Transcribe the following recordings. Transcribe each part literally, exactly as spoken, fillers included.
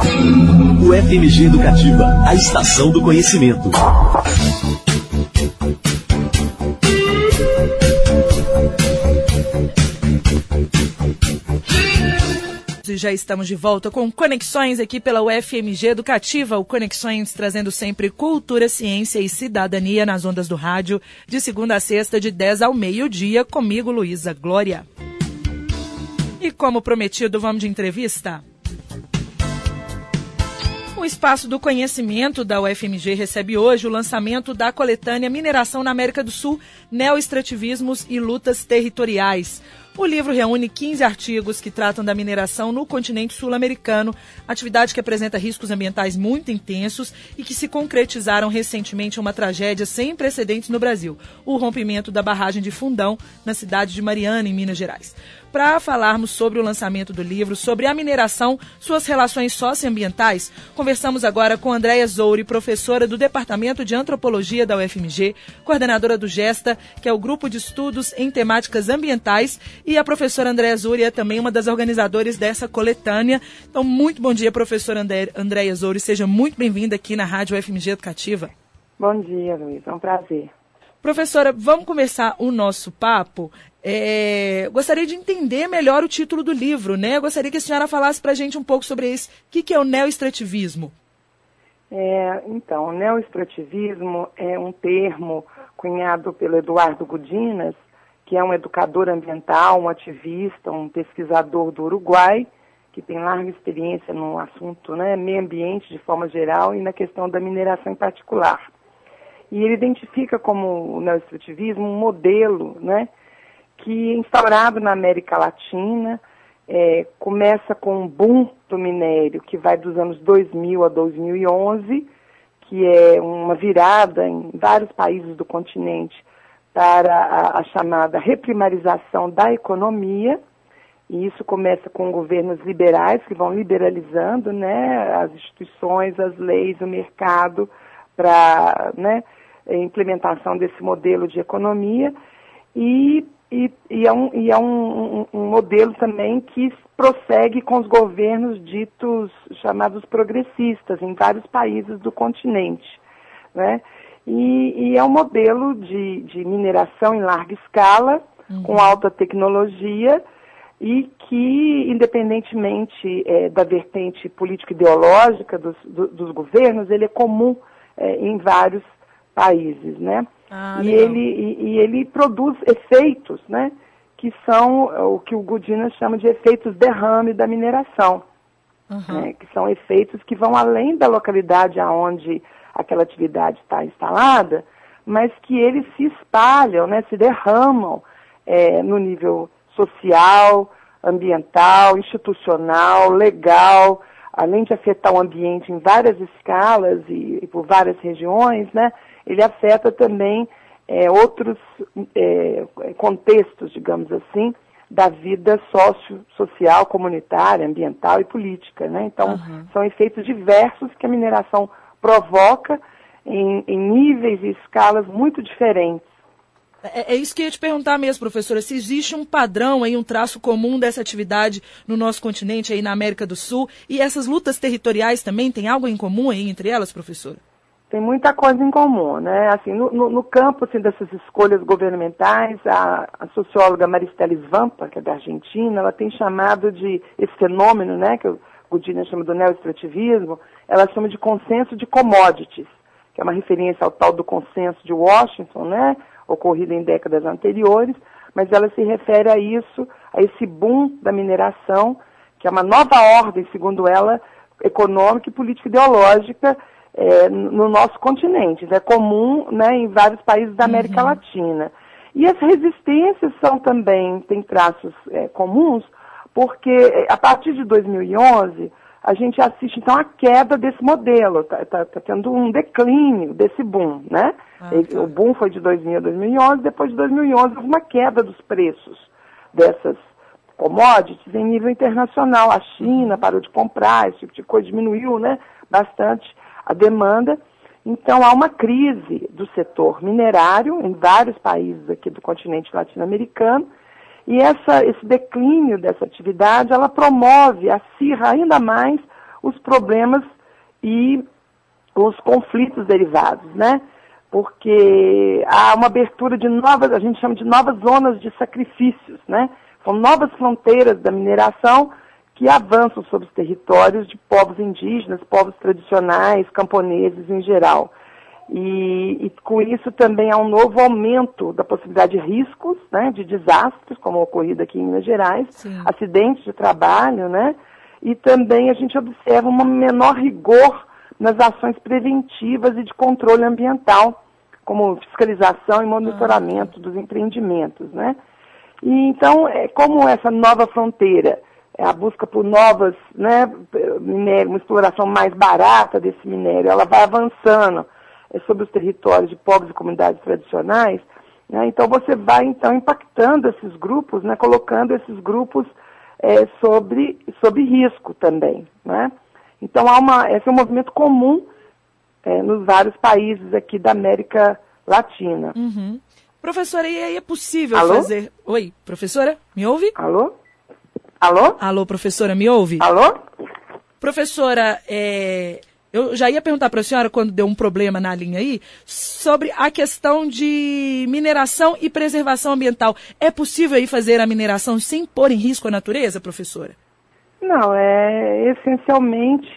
U F M G Educativa, a estação do conhecimento. Já estamos de volta com Conexões aqui pela U F M G Educativa, o Conexões trazendo sempre cultura, ciência e cidadania nas ondas do rádio, de segunda a sexta, de dez ao meio-dia, comigo, Luísa Glória. E como prometido, vamos de entrevista? O Espaço do Conhecimento da U F M G recebe hoje o lançamento da coletânea Mineração na América do Sul, Neoextrativismos e Lutas Territoriais. O livro reúne quinze artigos que tratam da mineração no continente sul-americano, atividade que apresenta riscos ambientais muito intensos e que se concretizaram recentemente em uma tragédia sem precedentes no Brasil, o rompimento da barragem de Fundão, na cidade de Mariana, em Minas Gerais. Para falarmos sobre o lançamento do livro, sobre a mineração, suas relações socioambientais, conversamos agora com Andréia Zouri, professora do Departamento de Antropologia da U F M G, coordenadora do GESTA, que é o Grupo de Estudos em Temáticas Ambientais, e a professora Andréia Zouri é também uma das organizadoras dessa coletânea. Então, muito bom dia, professora Andréia Zouri. Seja muito bem-vinda aqui na Rádio U F M G Educativa. Bom dia, Luiz. É um prazer. Professora, vamos começar o nosso papo. É, gostaria de entender melhor o título do livro, né? Eu gostaria que a senhora falasse para a gente um pouco sobre isso. O que, que é o neoextrativismo? É, então, o neoextrativismo é um termo cunhado pelo Eduardo Gudinas, que é um educador ambiental, um ativista, um pesquisador do Uruguai, que tem larga experiência no assunto, né, meio ambiente de forma geral e na questão da mineração em particular. E ele identifica como o neoextrativismo um modelo, né, que, instaurado na América Latina, é, começa com um boom do minério, que vai dos anos dois mil a dois mil e onze, que é uma virada em vários países do continente para a, a chamada reprimarização da economia, e isso começa com governos liberais, que vão liberalizando, né, as instituições, as leis, o mercado, para, né, a implementação desse modelo de economia, e E, e é, um, e é um, um, um modelo também que prossegue com os governos ditos, chamados progressistas, em vários países do continente, né? E, e é um modelo de, de mineração em larga escala, uhum, com alta tecnologia, e que, independentemente é, da vertente político-ideológica dos, do, dos governos, ele é comum é, em vários países, né? Ah, e, ele, e, e ele produz efeitos, né, que são o que o Gudinas chama de efeitos derrame da mineração, uhum, né, que são efeitos que vão além da localidade onde aquela atividade está instalada, mas que eles se espalham, né, se derramam é, no nível social, ambiental, institucional, legal, além de afetar o ambiente em várias escalas e, e por várias regiões, né, ele afeta também é, outros é, contextos, digamos assim, da vida socio, social, comunitária, ambiental e política, né? Então, uhum, são efeitos diversos que a mineração provoca em, em níveis e escalas muito diferentes. É, é isso que eu ia te perguntar mesmo, professora, se existe um padrão, aí, um traço comum dessa atividade no nosso continente, aí na América do Sul, e essas lutas territoriais também, tem algo em comum aí entre elas, professora? Tem muita coisa em comum, né? Assim, no, no, no campo assim, dessas escolhas governamentais, a, a socióloga Maristela Svampa, que é da Argentina, ela tem chamado de esse fenômeno, né, que o Gudinas chama do neoextrativismo, ela chama de consenso de commodities, que é uma referência ao tal do consenso de Washington, né, ocorrido em décadas anteriores, mas ela se refere a isso, a esse boom da mineração, que é uma nova ordem, segundo ela, econômica e político-ideológica, É, no nosso continente, é comum, né, em vários países da América, uhum, Latina. E as resistências são também, têm traços é, comuns, porque a partir de dois mil e onze, a gente assiste então a queda desse modelo, está tá, tá tendo um declínio desse boom, né? Ah, tá. O boom foi de dois mil a dois mil e onze, depois de dois mil e onze houve uma queda dos preços dessas commodities em nível internacional. A China parou de comprar, esse tipo de coisa diminuiu, né, bastante a demanda. Então, há uma crise do setor minerário em vários países aqui do continente latino-americano, e essa, esse declínio dessa atividade, ela promove, acirra ainda mais os problemas e os conflitos derivados, né? Porque há uma abertura de novas, a gente chama de novas zonas de sacrifícios, né? São novas fronteiras da mineração que avançam sobre os territórios de povos indígenas, povos tradicionais, camponeses em geral. E, e com isso também há um novo aumento da possibilidade de riscos, né, de desastres, como ocorrido aqui em Minas Gerais, Sim. acidentes de trabalho, né? E também a gente observa um menor rigor nas ações preventivas e de controle ambiental, como fiscalização e monitoramento ah. dos empreendimentos, né? E então, é, como essa nova fronteira, é a busca por novas, né, minério, uma exploração mais barata desse minério, ela vai avançando é, sobre os territórios de povos e comunidades tradicionais, né? Então você vai então impactando esses grupos, né, colocando esses grupos é, sobre, sobre risco também, né? Então, há uma, esse é um movimento comum é, nos vários países aqui da América Latina. Uhum. Professora, e aí é possível Alô? fazer... Oi, professora, me ouve? Alô? Alô? Alô, professora, me ouve? Alô? Professora, é... eu já ia perguntar para a senhora, quando deu um problema na linha aí, sobre a questão de mineração e preservação ambiental. É possível aí fazer a mineração sem pôr em risco a natureza, professora? Não, é essencialmente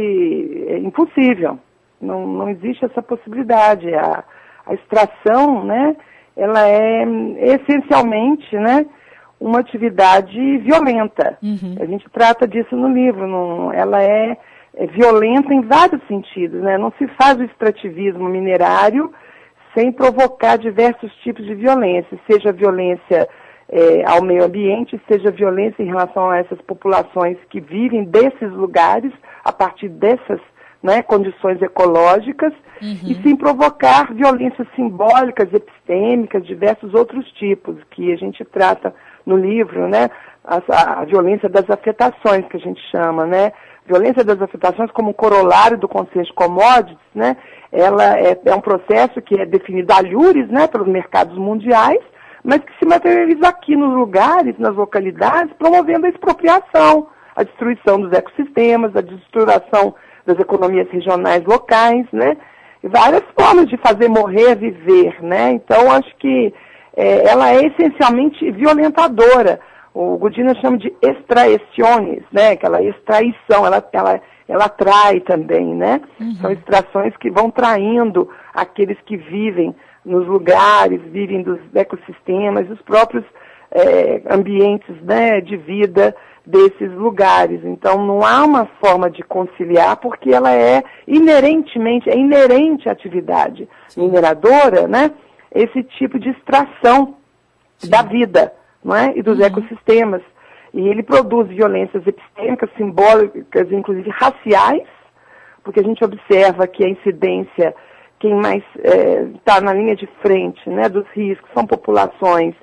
é impossível. Não, não existe essa possibilidade. A, a extração, né, ela é essencialmente, né, uma atividade violenta. Uhum. A gente trata disso no livro. Não, ela é, é violenta em vários sentidos, né? Não se faz o extrativismo minerário sem provocar diversos tipos de violência, seja violência É, ao meio ambiente, seja violência em relação a essas populações que vivem desses lugares, a partir dessas, né, condições ecológicas, uhum. e sem provocar violências simbólicas, epistêmicas, diversos outros tipos, que a gente trata no livro, né, a, a violência das afetações, que a gente chama, né, violência das afetações como corolário do conceito de commodities, né, ela é, é um processo que é definido a alhures, né, pelos mercados mundiais, mas que se materializa aqui nos lugares, nas localidades, promovendo a expropriação, a destruição dos ecossistemas, a destruição das economias regionais locais, né? E várias formas de fazer morrer, viver, né? Então, acho que é, ela é essencialmente violentadora. O Godina chama de extrações, né? Aquela extraição, ela, ela, ela atrai também, né? Uhum. São extrações que vão traindo aqueles que vivem nos lugares, vivem dos ecossistemas, os próprios é, ambientes, né, de vida desses lugares. Então, não há uma forma de conciliar, porque ela é inerentemente, é inerente à atividade Sim. mineradora, né, esse tipo de extração Sim. da vida, não é, e dos uhum. ecossistemas. E ele produz violências epistêmicas, simbólicas, inclusive raciais, porque a gente observa que a incidência, quem mais está é, na linha de frente, né, dos riscos, são populações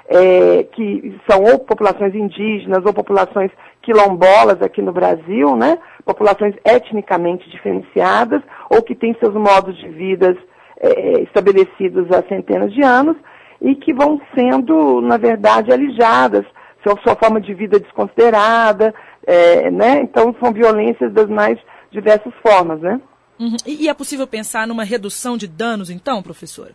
é, que são ou populações indígenas ou populações quilombolas aqui no Brasil, né, populações etnicamente diferenciadas ou que têm seus modos de vida é, estabelecidos há centenas de anos e que vão sendo, na verdade, alijadas, sua, sua forma de vida desconsiderada, é, né, então são violências das mais diversas formas, né. Uhum. E é possível pensar numa redução de danos, então, professora?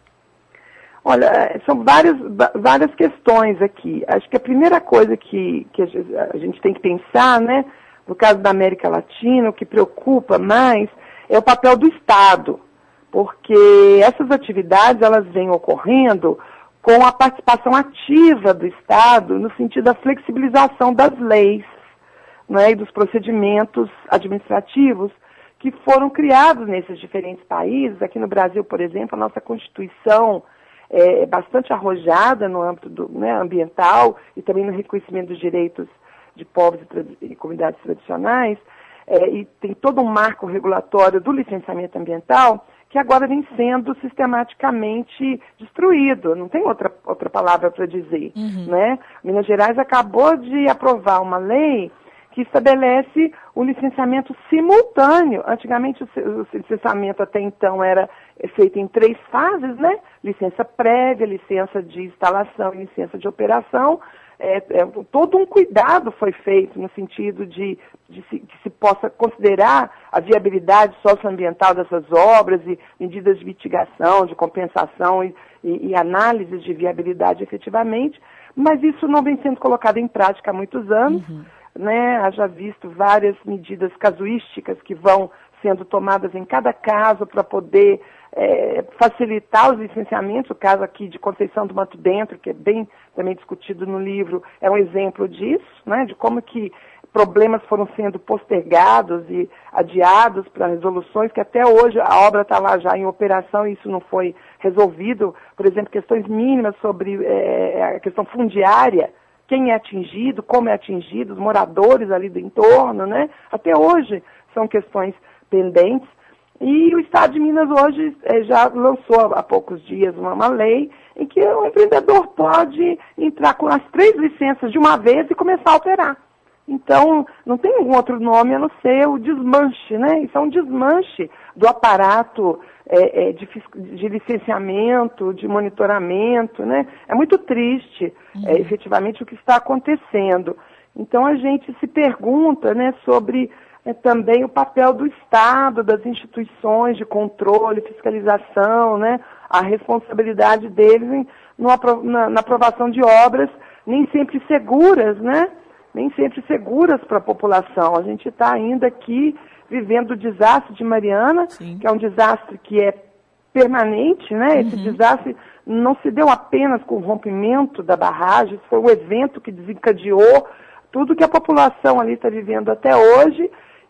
Olha, são várias, várias questões aqui. Acho que a primeira coisa que, que a gente tem que pensar, né, no caso da América Latina, o que preocupa mais é o papel do Estado, porque essas atividades, elas vêm ocorrendo com a participação ativa do Estado no sentido da flexibilização das leis, né, e dos procedimentos administrativos que foram criados nesses diferentes países. Aqui no Brasil, por exemplo, a nossa Constituição é bastante arrojada no âmbito do, né, ambiental e também no reconhecimento dos direitos de povos e, e comunidades tradicionais, é, e tem todo um marco regulatório do licenciamento ambiental que agora vem sendo sistematicamente destruído, não tem outra, outra palavra para dizer, uhum. né? Minas Gerais acabou de aprovar uma lei que estabelece o licenciamento simultâneo. Antigamente o licenciamento até então era feito em três fases, né? Licença prévia, licença de instalação e licença de operação. É, é, todo um cuidado foi feito no sentido de, de se, que se possa considerar a viabilidade socioambiental dessas obras e medidas de mitigação, de compensação e, e, e análises de viabilidade efetivamente, mas isso não vem sendo colocado em prática há muitos anos, uhum. né? Haja visto várias medidas casuísticas que vão sendo tomadas em cada caso para poder é, facilitar os licenciamentos. O caso aqui de Conceição do Mato Dentro, que é bem também discutido no livro, é um exemplo disso, né, de como que problemas foram sendo postergados e adiados para resoluções que até hoje a obra está lá já em operação e isso não foi resolvido. Por exemplo, questões mínimas sobre é, a questão fundiária, quem é atingido, como é atingido, os moradores ali do entorno, né? Até hoje são questões pendentes. E o Estado de Minas hoje eh, já lançou há poucos dias uma, uma lei em que o empreendedor pode entrar com as três licenças de uma vez e começar a operar. Então, não tem um outro nome a não ser o desmanche, né? Isso é um desmanche do aparato eh, eh, de, de licenciamento, de monitoramento, né? É muito triste, uhum. eh, efetivamente, o que está acontecendo. Então, a gente se pergunta, né, sobre... É também o papel do Estado, das instituições de controle, fiscalização, né? A responsabilidade deles em, no, na, na aprovação de obras nem sempre seguras, né? Nem sempre seguras para a população. A gente está ainda aqui vivendo o desastre de Mariana, Sim. que é um desastre que é permanente, né? Uhum. Esse desastre não se deu apenas com o rompimento da barragem, foi um evento que desencadeou tudo que a população ali está vivendo até hoje,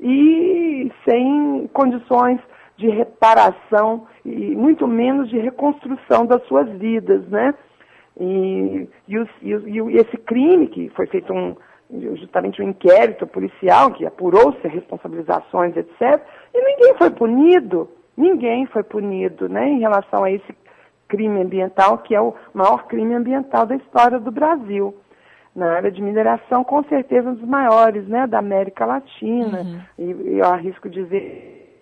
e sem condições de reparação e muito menos de reconstrução das suas vidas, né? E, e, os, e, e esse crime, que foi feito um, justamente um inquérito policial, que apurou-se responsabilizações, etcétera, e ninguém foi punido, ninguém foi punido, né, em relação a esse crime ambiental, que é o maior crime ambiental da história do Brasil. Na área de mineração, com certeza, um dos maiores, né, da América Latina. Uhum. E, e eu arrisco dizer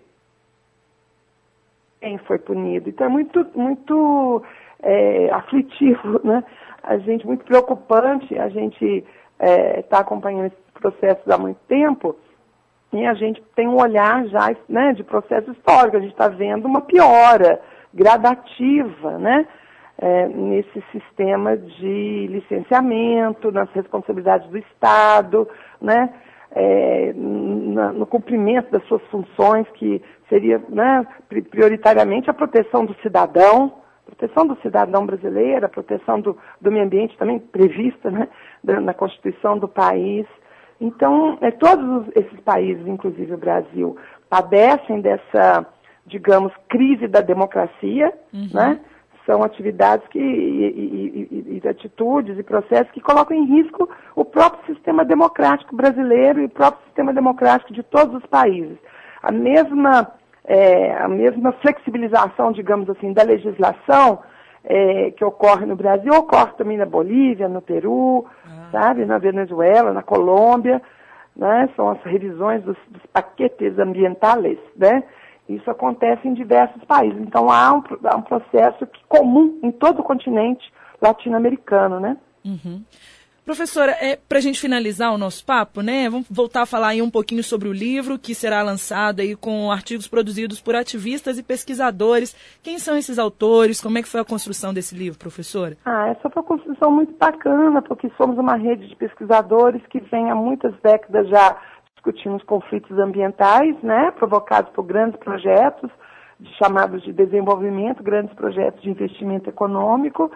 quem foi punido. Então, é muito, muito é, aflitivo, né? A gente, muito preocupante, a gente está é, acompanhando esses processos há muito tempo e a gente tem um olhar já, né, de processo histórico. A gente está vendo uma piora gradativa, né? É, nesse sistema de licenciamento, nas responsabilidades do Estado, né, é, na, no cumprimento das suas funções, que seria, né, prioritariamente a proteção do cidadão, proteção do cidadão brasileiro, a proteção do, do meio ambiente também prevista, né, na Constituição do país. Então, é, todos esses países, inclusive o Brasil, padecem dessa, digamos, crise da democracia, uhum. né? São atividades que, e, e, e, e atitudes e processos que colocam em risco o próprio sistema democrático brasileiro e o próprio sistema democrático de todos os países. A mesma, é, a mesma flexibilização, digamos assim, da legislação é, que ocorre no Brasil, ocorre também na Bolívia, no Peru, ah. sabe, na Venezuela, na Colômbia, né? São as revisões dos, dos paquetes ambientales, né? Isso acontece em diversos países. Então, há um, há um processo que, comum em todo o continente latino-americano, né? Uhum. Professora, é, para a gente finalizar o nosso papo, né, vamos voltar a falar aí um pouquinho sobre o livro, que será lançado aí com artigos produzidos por ativistas e pesquisadores. Quem são esses autores? Como é que foi a construção desse livro, professora? Ah, essa foi uma construção muito bacana, porque somos uma rede de pesquisadores que vem há muitas décadas já discutindo os conflitos ambientais, né, provocados por grandes projetos, chamados de desenvolvimento, grandes projetos de investimento econômico.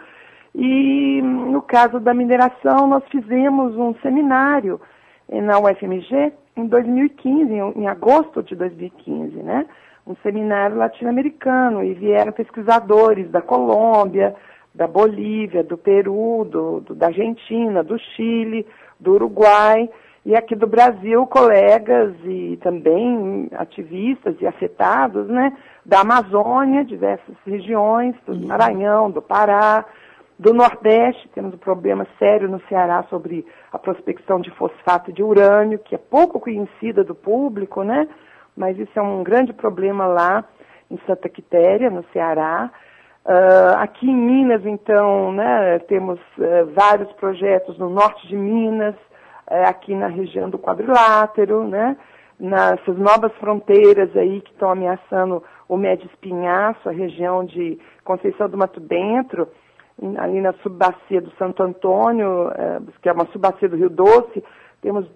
E no caso da mineração, nós fizemos um seminário na U F M G em dois mil e quinze, em agosto de dois mil e quinze, né, um seminário latino-americano, e vieram pesquisadores da Colômbia, da Bolívia, do Peru, do, do, da Argentina, do Chile, do Uruguai, e aqui do Brasil, colegas e também ativistas e afetados, né, da Amazônia, diversas regiões, do Maranhão, do Pará, do Nordeste. Temos um problema sério no Ceará sobre a prospecção de fosfato de urânio, que é pouco conhecida do público, né, mas isso é um grande problema lá em Santa Quitéria, no Ceará. Uh, aqui em Minas, então, né, temos uh, vários projetos no norte de Minas, uh, aqui na região do quadrilátero, né, nessas novas fronteiras aí que estão ameaçando o Médio Espinhaço, a região de Conceição do Mato Dentro, ali na subbacia do Santo Antônio, uh, que é uma subbacia do Rio Doce, temos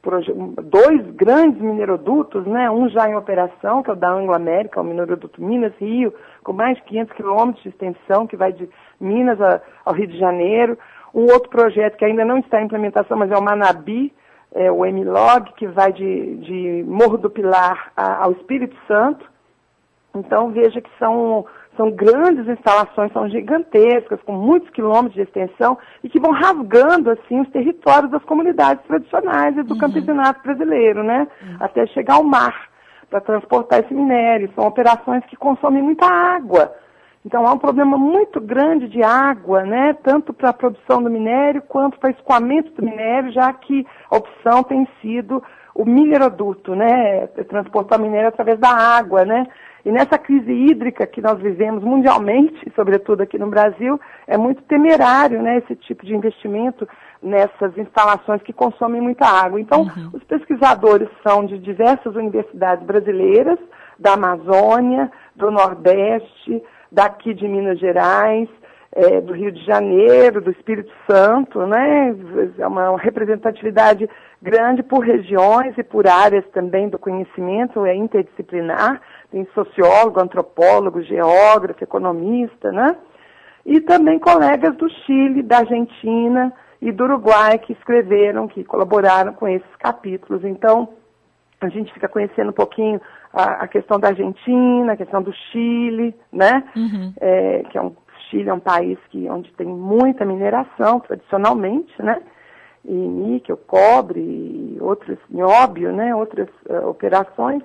dois grandes minerodutos, né? Um já em operação, que é o da Anglo América, o mineroduto Minas-Rio, com mais de quinhentos quilômetros de extensão, que vai de Minas a, ao Rio de Janeiro. Um outro projeto que ainda não está em implementação, mas é o Manabi, é o M L O G, que vai de, de Morro do Pilar a, ao Espírito Santo. Então, veja que são, são grandes instalações, são gigantescas, com muitos quilômetros de extensão, e que vão rasgando, assim, os territórios das comunidades tradicionais e do uhum. campesinato brasileiro, né? Uhum. Até chegar ao mar, para transportar esse minério. São operações que consomem muita água. Então, há um problema muito grande de água, né? Tanto para a produção do minério, quanto para o escoamento do minério, já que a opção tem sido o mineroduto, né? Transportar o minério através da água, né? E nessa crise hídrica que nós vivemos mundialmente, sobretudo aqui no Brasil, é muito temerário, né, esse tipo de investimento nessas instalações que consomem muita água. Então, uhum. os pesquisadores são de diversas universidades brasileiras, da Amazônia, do Nordeste, daqui de Minas Gerais, é, do Rio de Janeiro, do Espírito Santo, né? É uma representatividade grande por regiões e por áreas também do conhecimento, é interdisciplinar, tem sociólogo, antropólogo, geógrafo, economista, né? E também colegas do Chile, da Argentina e do Uruguai que escreveram, que colaboraram com esses capítulos. Então, a gente fica conhecendo um pouquinho a, a questão da Argentina, a questão do Chile, né? Uhum. É, que é um, Chile é um país que, onde tem muita mineração, tradicionalmente, né? E níquel, cobre e outros, nióbio, né? Outras uh, operações.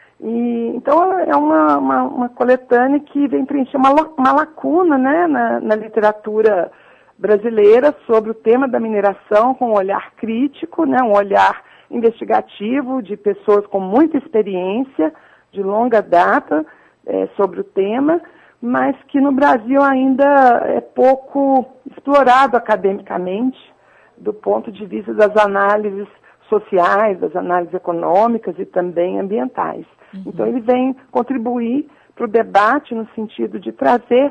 E, então, é uma, uma, uma coletânea que vem preencher uma, uma lacuna, né? na, na literatura brasileira sobre o tema da mineração, com um olhar crítico, né? Um olhar investigativo de pessoas com muita experiência, de longa data, é, sobre o tema, mas que no Brasil ainda é pouco explorado academicamente, do ponto de vista das análises sociais, das análises econômicas e também ambientais. Uhum. Então, ele vem contribuir para o debate no sentido de trazer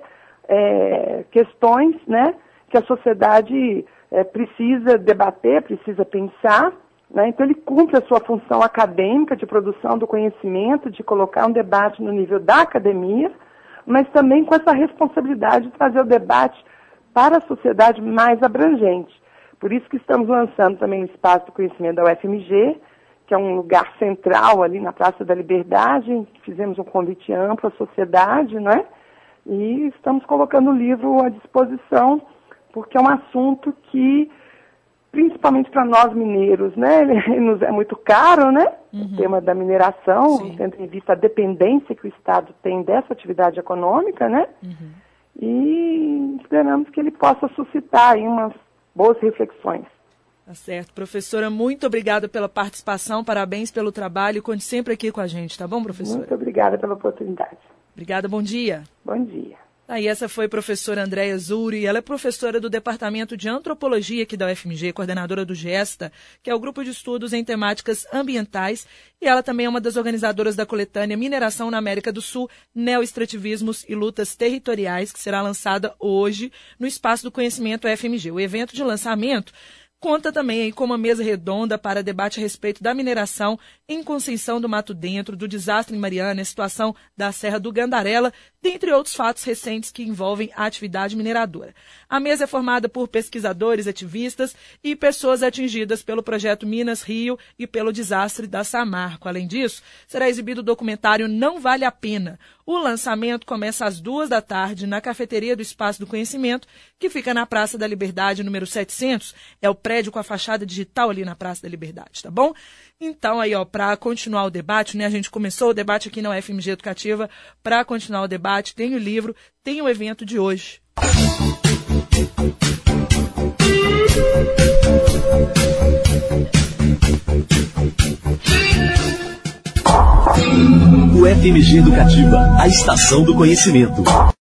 é, questões, né, que a sociedade é, precisa debater, precisa pensar, né? Então, ele cumpre a sua função acadêmica de produção do conhecimento, de colocar um debate no nível da academia, mas também com essa responsabilidade de trazer o debate para a sociedade mais abrangente. Por isso que estamos lançando também o Espaço do Conhecimento da U F M G, que é um lugar central ali na Praça da Liberdade. Fizemos um convite amplo à sociedade, né? E estamos colocando o livro à disposição, porque é um assunto que, principalmente para nós mineiros, né? Ele nos é muito caro, né? Uhum. O tema da mineração, Sim. tendo em vista a dependência que o Estado tem dessa atividade econômica, né? Uhum. E esperamos que ele possa suscitar aí umas boas reflexões. Tá certo. Professora, muito obrigada pela participação, parabéns pelo trabalho, conte sempre aqui com a gente, tá bom, professora? Muito obrigada pela oportunidade. Obrigada, bom dia. Bom dia. Aí essa foi a professora Andréia Zuri, ela é professora do Departamento de Antropologia aqui da U F M G, coordenadora do GESTA, que é o Grupo de Estudos em Temáticas Ambientais, e ela também é uma das organizadoras da coletânea Mineração na América do Sul, Neoextrativismos e Lutas Territoriais, que será lançada hoje no Espaço do Conhecimento U F M G. O evento de lançamento conta também aí com uma mesa redonda para debate a respeito da mineração em Conceição do Mato Dentro, do desastre em Mariana, a situação da Serra do Gandarela, dentre outros fatos recentes que envolvem a atividade mineradora. A mesa é formada por pesquisadores, ativistas e pessoas atingidas pelo projeto Minas Rio e pelo desastre da Samarco. Além disso, será exibido o documentário Não Vale a Pena. O lançamento começa às duas da tarde na cafeteria do Espaço do Conhecimento, que fica na Praça da Liberdade, número setecentos. É o prédio com a fachada digital ali na Praça da Liberdade, tá bom? Então, aí, ó, para continuar o debate, né? A gente começou o debate aqui na U F M G Educativa. Para continuar o debate, tem o livro, tem o evento de hoje. U F M G Educativa, a estação do conhecimento.